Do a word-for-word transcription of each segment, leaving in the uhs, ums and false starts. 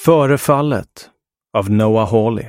Före fallet av Noah Hawley.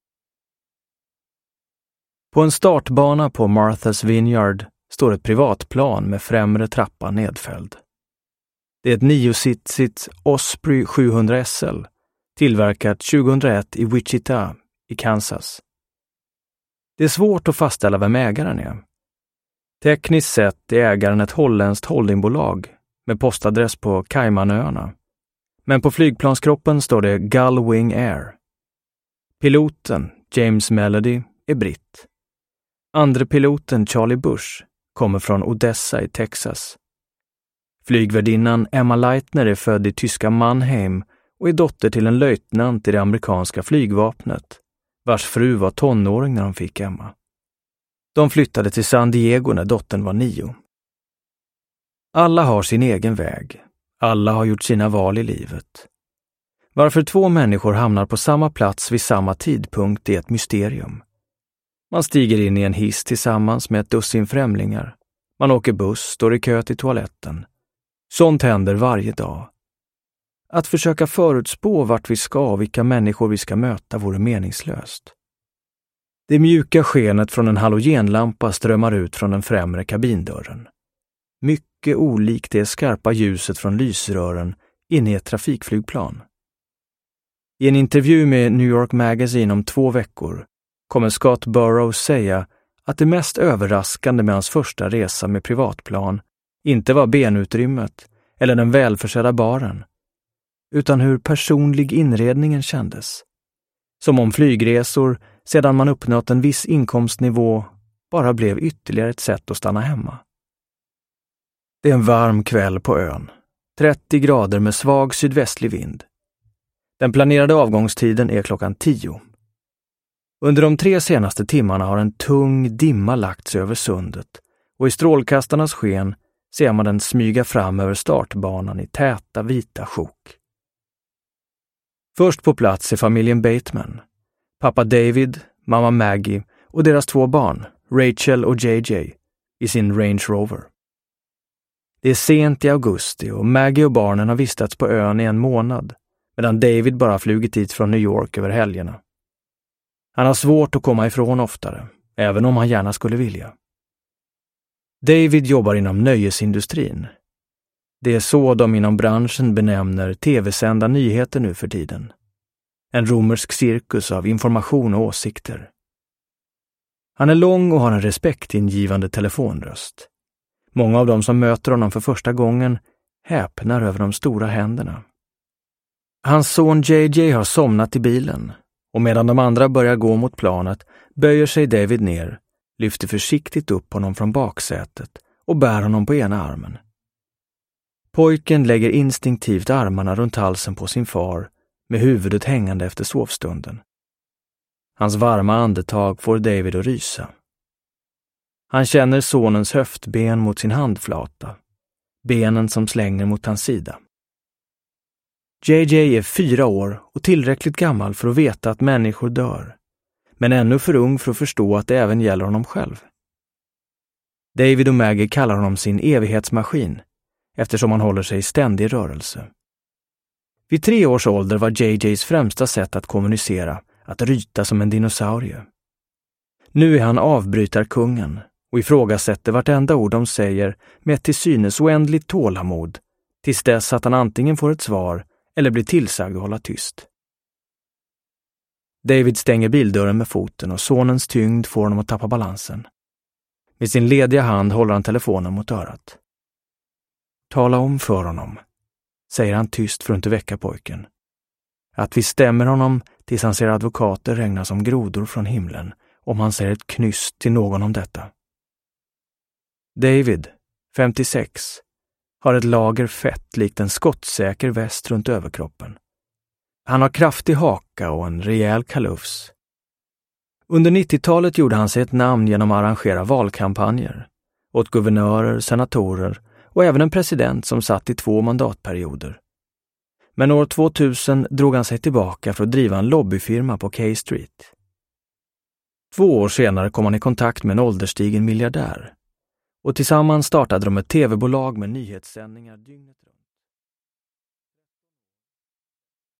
På en startbana på Martha's Vineyard står ett privatplan med främre trappa nedfälld. Det är ett niositsigt Osprey sjuhundra S L, tillverkat tjugohundraett i Wichita i Kansas. Det är svårt att fastställa vem ägaren är. Tekniskt sett är ägaren ett holländskt holdingbolag med postadress på Caymanöarna. Men på flygplanskroppen står det Gullwing Air. Piloten, James Melody, är britt. Andre piloten Charlie Bush kommer från Odessa i Texas. Flygvärdinnan Emma Leitner är född i tyska Mannheim och är dotter till en löjtnant i det amerikanska flygvapnet, vars fru var tonåring när de fick Emma. De flyttade till San Diego när dottern var nio. Alla har sin egen väg. Alla har gjort sina val i livet. Varför två människor hamnar på samma plats vid samma tidpunkt är ett mysterium. Man stiger in i en hiss tillsammans med ett dussin främlingar. Man åker buss, står i kö till toaletten. Sånt händer varje dag. Att försöka förutspå vart vi ska och vilka människor vi ska möta vore meningslöst. Det mjuka skenet från en halogenlampa strömmar ut från den främre kabindörren. Mycket olikt det skarpa ljuset från lysrören inne i ett trafikflygplan. I en intervju med New York Magazine om två veckor kommer Scott Burrows säga att det mest överraskande med hans första resa med privatplan inte var benutrymmet eller den välförsedda baren, utan hur personlig inredningen kändes. Som om flygresor, sedan man uppnått en viss inkomstnivå, bara blev ytterligare ett sätt att stanna hemma. Det är en varm kväll på ön. trettio grader med svag sydvästlig vind. Den planerade avgångstiden är klockan tio. Under de tre senaste timmarna har en tung dimma lagts över sundet och i strålkastarnas sken ser man den smyga fram över startbanan i täta vita sjok. Först på plats är familjen Bateman. Pappa David, mamma Maggie och deras två barn, Rachel och J J, i sin Range Rover. Det är sent i augusti och Maggie och barnen har vistats på ön i en månad, medan David bara flugit dit från New York över helgerna. Han har svårt att komma ifrån oftare, även om han gärna skulle vilja. David jobbar inom nöjesindustrin. Det är så de inom branschen benämner tv-sända nyheter nu för tiden. En romersk cirkus av information och åsikter. Han är lång och har en respektingivande telefonröst. Många av dem som möter honom för första gången häpnar över de stora händerna. Hans son J J har somnat i bilen och medan de andra börjar gå mot planet böjer sig David ner, lyfter försiktigt upp honom från baksätet och bär honom på ena armen. Pojken lägger instinktivt armarna runt halsen på sin far med huvudet hängande efter sovstunden. Hans varma andetag får David att rysa. Han känner sonens höftben mot sin handflata, benen som slänger mot hans sida. J J är fyra år och tillräckligt gammal för att veta att människor dör, men ännu för ung för att förstå att det även gäller honom själv. David och Maggie kallar honom sin evighetsmaskin, eftersom han håller sig i ständig rörelse. Vid tre års ålder var J Js främsta sätt att kommunicera att ryta som en dinosaurie. Nu är han avbrytarkungen och ifrågasätter vartenda ord de säger med ett till synes oändligt tålamod tills dess att han antingen får ett svar eller blir tillsagd att hålla tyst. David stänger bildörren med foten och sonens tyngd får honom att tappa balansen. Med sin lediga hand håller han telefonen mot örat. Tala om för honom, säger han tyst för att inte väcka pojken. Att vi stämmer honom tills han ser advokater regna som grodor från himlen om han säger ett knyst till någon om detta. David, femtiosex, har ett lager fett likt en skottsäker väst runt överkroppen. Han har kraftig haka och en rejäl kalufs. Under nittiotalet gjorde han sig ett namn genom att arrangera valkampanjer åt guvernörer, senatorer och även en president som satt i två mandatperioder. Men år tvåtusen drog han sig tillbaka för att driva en lobbyfirma på K Street. Två år senare kom han i kontakt med en ålderstigen miljardär och tillsammans startade de ett tv-bolag med nyhetssändningar dygnet runt.